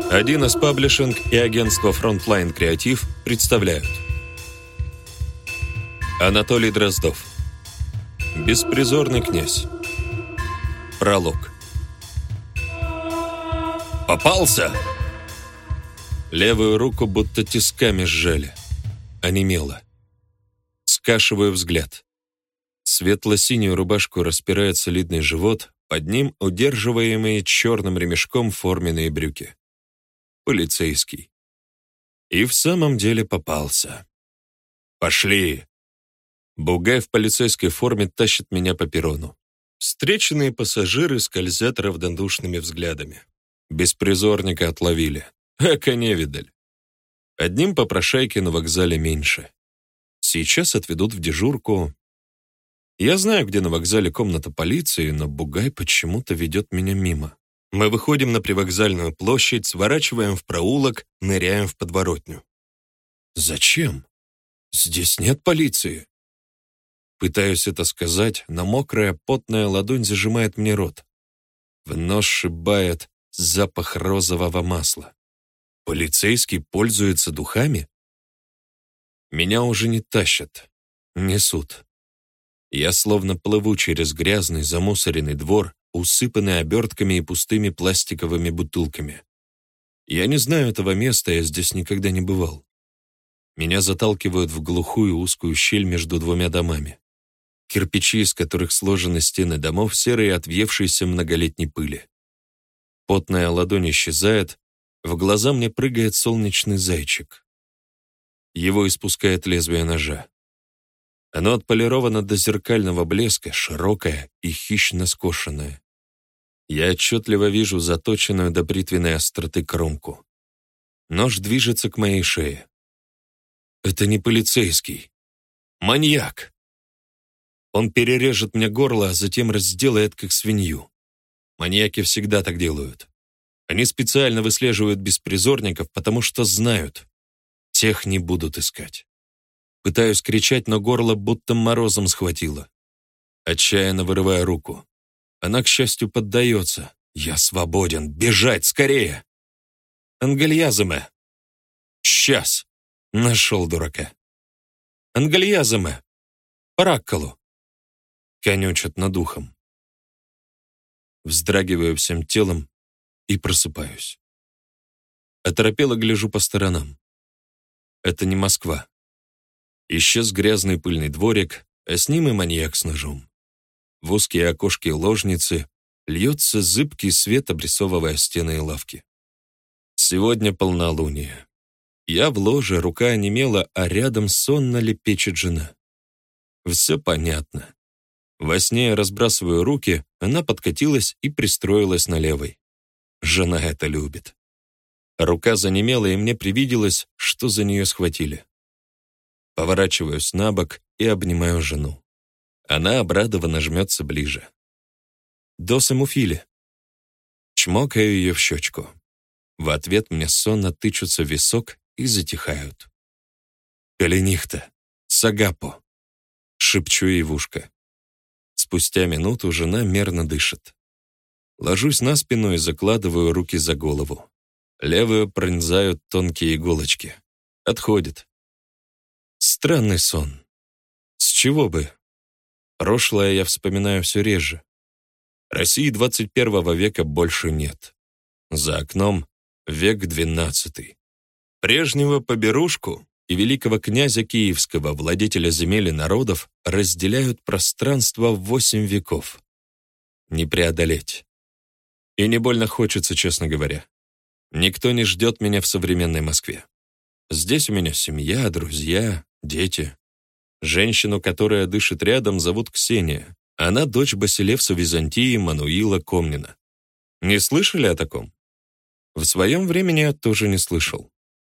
Один из паблишинг и агентство Frontline Креатив представляют. Анатолий Дроздов. Беспризорный князь. Пролог. «Попался!» Левую руку будто тисками сжали. Онемело. Скашиваю взгляд. Светло-синюю рубашку распирает солидный живот, под ним удерживаемые черным ремешком форменные брюки. Полицейский. И в самом деле попался. «Пошли!» Бугай в полицейской форме тащит меня по перрону. Встреченные пассажиры скользят равнодушными взглядами. Беспризорника отловили. Эка невидаль. Одним попрошайки на вокзале меньше. Сейчас отведут в дежурку. Я знаю, где на вокзале комната полиции, но Бугай почему-то ведет меня мимо. Мы выходим на привокзальную площадь, сворачиваем в проулок, ныряем в подворотню. Зачем? Здесь нет полиции. Пытаюсь это сказать, но мокрая, потная ладонь зажимает мне рот. В нос шибает запах розового масла. Полицейский пользуется духами? Меня уже не тащат, несут. Я словно плыву через грязный, замусоренный двор, усыпанный обертками и пустыми пластиковыми бутылками. Я не знаю этого места, я здесь никогда не бывал. Меня заталкивают в глухую узкую щель между двумя домами. Кирпичи, из которых сложены стены домов, серые от въевшейся многолетней пыли. Потная ладонь исчезает, в глаза мне прыгает солнечный зайчик. Его испускает лезвие ножа. Оно отполировано до зеркального блеска, широкое и хищно скошенное. Я отчетливо вижу заточенную до бритвенной остроты кромку. Нож движется к моей шее. Это не полицейский. Маньяк. Он перережет мне горло, а затем разделает, как свинью. Маньяки всегда так делают. Они специально выслеживают беспризорников, потому что знают, тех не будут искать. Пытаюсь кричать, но горло будто морозом схватило. Отчаянно вырываю руку. Она, к счастью, поддается. Я свободен. Бежать скорее! Ангельязаме! Сейчас! Нашел дурака. Ангельязаме! Параккалу! Конючат над ухом. Вздрагиваю всем телом и просыпаюсь. Оторопело гляжу по сторонам. Это не Москва. Исчез грязный пыльный дворик, а с ним и маньяк с ножом. В узкие окошки ложницы льется зыбкий свет, обрисовывая стены и лавки. Сегодня полнолуние. Я в ложе, рука онемела, а рядом сонно лепечет жена. Все понятно. Во сне я разбрасываю руки, она подкатилась и пристроилась на левой. Жена это любит. Рука занемела, и мне привиделось, что за нее схватили. Поворачиваюсь на бок и обнимаю жену. Она обрадованно жмется ближе. «Дос эмуфили». Чмокаю ее в щечку. В ответ мне сонно тычутся в висок и затихают. «Калинихта, сагапо», — шепчу ей в ушко. Спустя минуту жена мерно дышит. Ложусь на спину и закладываю руки за голову. Левую пронзают тонкие иголочки. Отходит. Странный сон. С чего бы? Прошлое я вспоминаю все реже. России 21 века больше нет. За окном век XII. Прежнего поберушку и великого князя Киевского, владетеля земель и народов, разделяют пространство в 8 веков. Не преодолеть. И не больно хочется, честно говоря. Никто не ждет меня в современной Москве. Здесь у меня семья, друзья, дети. Женщину, которая дышит рядом, зовут Ксения. Она дочь Басилевса Византии Мануила Комнина. Не слышали о таком? В своем времени я тоже не слышал.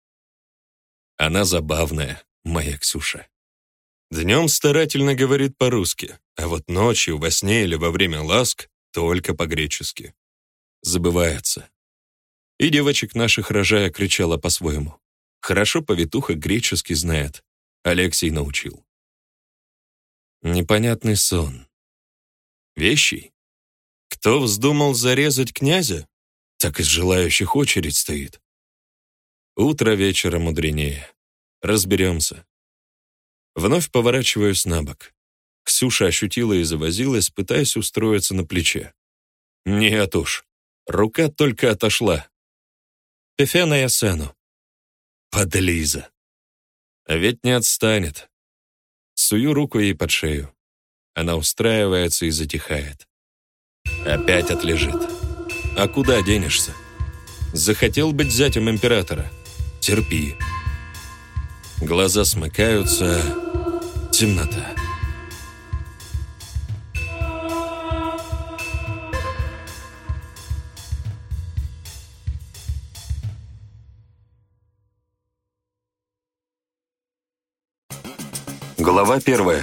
Она забавная, моя Ксюша. Днем старательно говорит по-русски, а вот ночью, во сне или во время ласк только по-гречески. Забывается. И девочек наших рожая кричала по-своему. Хорошо повитуха греческий знает. Алексей научил. Непонятный сон. Вещий? Кто вздумал зарезать князя? Так из желающих очередь стоит. Утро вечера мудренее. Разберемся. Вновь поворачиваюсь на бок. Ксюша ощутила и завозилась, пытаясь устроиться на плече. Нет уж, рука только отошла. Пефена я сену. Подлиза. А ведь не отстанет. Сую руку ей под шею. Она устраивается и затихает. Опять отлежит. А куда денешься? Захотел быть зятем императора? Терпи. Глаза смыкаются. Темнота. Глава 1.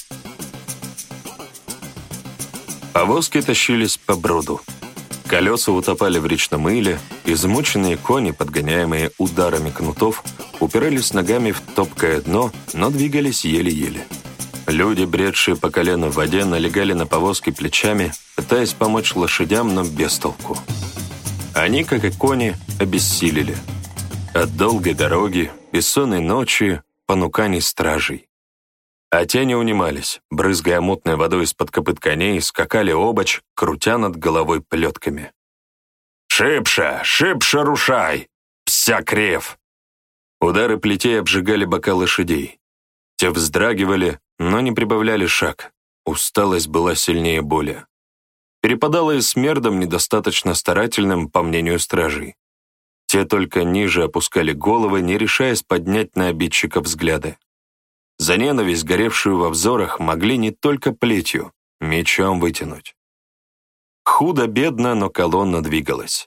Повозки тащились по броду. Колеса утопали в речном иле, измученные кони, подгоняемые ударами кнутов, упирались ногами в топкое дно, но двигались еле-еле. Люди, бредшие по колено в воде, налегали на повозки плечами, пытаясь помочь лошадям, но без толку. Они, как и кони, обессилели. От долгой дороги, бессонной ночи, понуканий стражей. А те не унимались, брызгая мутной водой из-под копыт коней, скакали обочь, крутя над головой плетками. «Шибше! Шибше рушай! Пся крев!» Удары плетей обжигали бока лошадей. Те вздрагивали, но не прибавляли шаг. Усталость была сильнее боли. Перепадала и смердом недостаточно старательным, по мнению стражей. Те только ниже опускали головы, не решаясь поднять на обидчика взгляды. За ненависть, горевшую во взорах, могли не только плетью, мечом вытянуть. Худо-бедно, но колонна двигалась.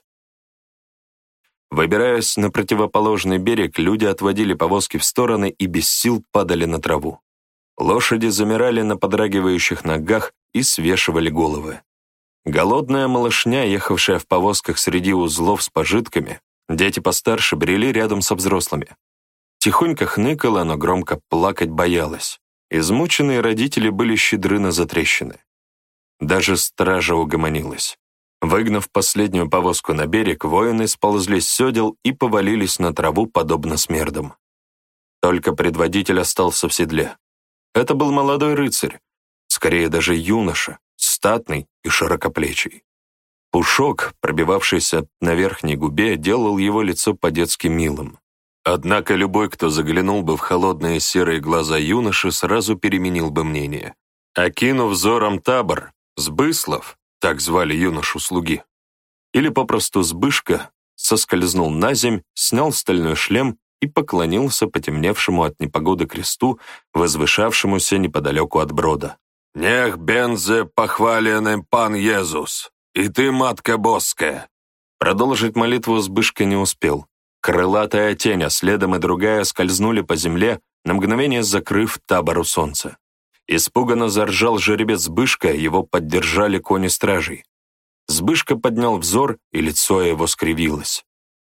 Выбираясь на противоположный берег, люди отводили повозки в стороны и без сил падали на траву. Лошади замирали на подрагивающих ногах и свешивали головы. Голодная малышня, ехавшая в повозках среди узлов с пожитками, дети постарше брели рядом со взрослыми. Тихонько хныкала, но громко плакать боялась. Измученные родители были щедры на затрещины. Даже стража угомонилась. Выгнав последнюю повозку на берег, воины сползли с седел и повалились на траву, подобно смердам. Только предводитель остался в седле. Это был молодой рыцарь, скорее даже юноша, статный и широкоплечий. Пушок, пробивавшийся на верхней губе, делал его лицо по-детски милым. Однако любой, кто заглянул бы в холодные серые глаза юноши, сразу переменил бы мнение. Окинув взором табор, Сбыслов, так звали юношу-слуги, или попросту Сбышка, соскользнул наземь, снял стальной шлем и поклонился потемневшему от непогоды кресту, возвышавшемуся неподалеку от брода. «Нех бензе похваленный пан Иисус, и ты, матка боская!» Продолжить молитву Сбышка не успел. Крылатая тень, а следом и другая скользнули по земле, на мгновение закрыв табору солнца. Испуганно заржал жеребец Сбышка, его поддержали кони стражей. Сбышка поднял взор, и лицо его скривилось.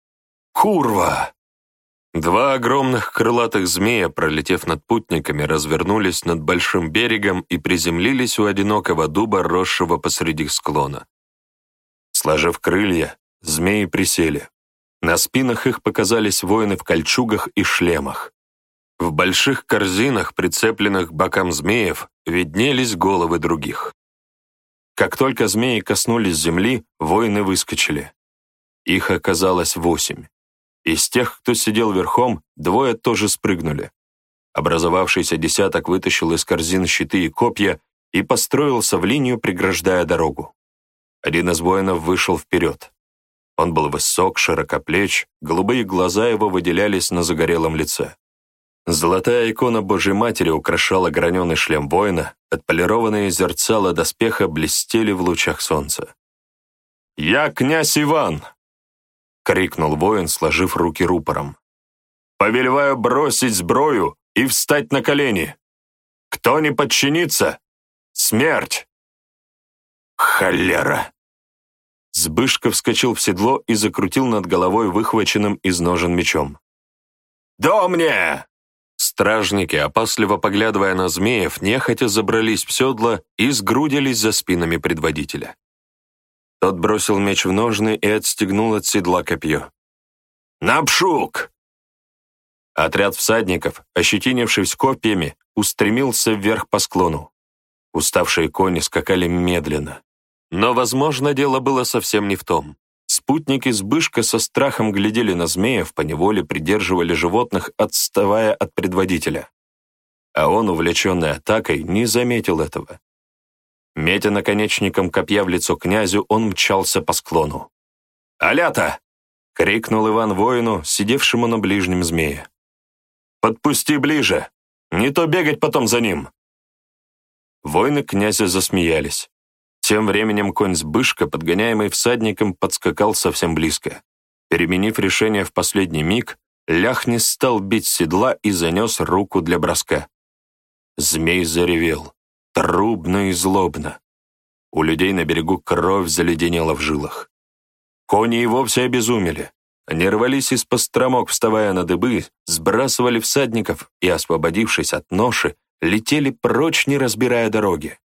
«Курва!» Два огромных крылатых змея, пролетев над путниками, развернулись над большим берегом и приземлились у одинокого дуба, росшего посреди склона. Сложив крылья, змеи присели. На спинах их показались воины в кольчугах и шлемах. В больших корзинах, прицепленных к бокам змеев, виднелись головы других. Как только змеи коснулись земли, воины выскочили. Их оказалось 8. Из тех, кто сидел верхом, 2 тоже спрыгнули. Образовавшийся десяток вытащил из корзин щиты и копья и построился в линию, преграждая дорогу. Один из воинов вышел вперед. Он был высок, широкоплеч, голубые глаза его выделялись на загорелом лице. Золотая икона Божьей Матери украшала граненый шлем воина, отполированные зерцала доспеха блестели в лучах солнца. «Я князь Иван!» — крикнул воин, сложив руки рупором. «Повелеваю бросить сброю и встать на колени! Кто не подчинится — смерть!» «Холера!» Сбышка вскочил в седло и закрутил над головой выхваченным из ножен мечом. «До мне!» Стражники, опасливо поглядывая на змеев, нехотя забрались в седла и сгрудились за спинами предводителя. Тот бросил меч в ножны и отстегнул от седла копье. «Напшук!» Отряд всадников, ощетинившись копьями, устремился вверх по склону. Уставшие кони скакали медленно. Но, возможно, дело было совсем не в том. Спутники Збышка со страхом глядели на змеев, поневоле придерживали животных, отставая от предводителя. А он, увлеченный атакой, не заметил этого. Метя наконечником копья в лицо князю, он мчался по склону. «Алята!» — крикнул Иван воину, сидевшему на ближнем змее. «Подпусти ближе! Не то бегать потом за ним!» Воины князя засмеялись. Тем временем конь Збышка, подгоняемый всадником, подскакал совсем близко. Переменив решение в последний миг, Ляхнис стал бить с седла и занес руку для броска. Змей заревел, трубно и злобно. У людей на берегу кровь заледенела в жилах. Кони и вовсе обезумели. Они рвались из постромок, вставая на дыбы, сбрасывали всадников и, освободившись от ноши, летели прочь, не разбирая дороги.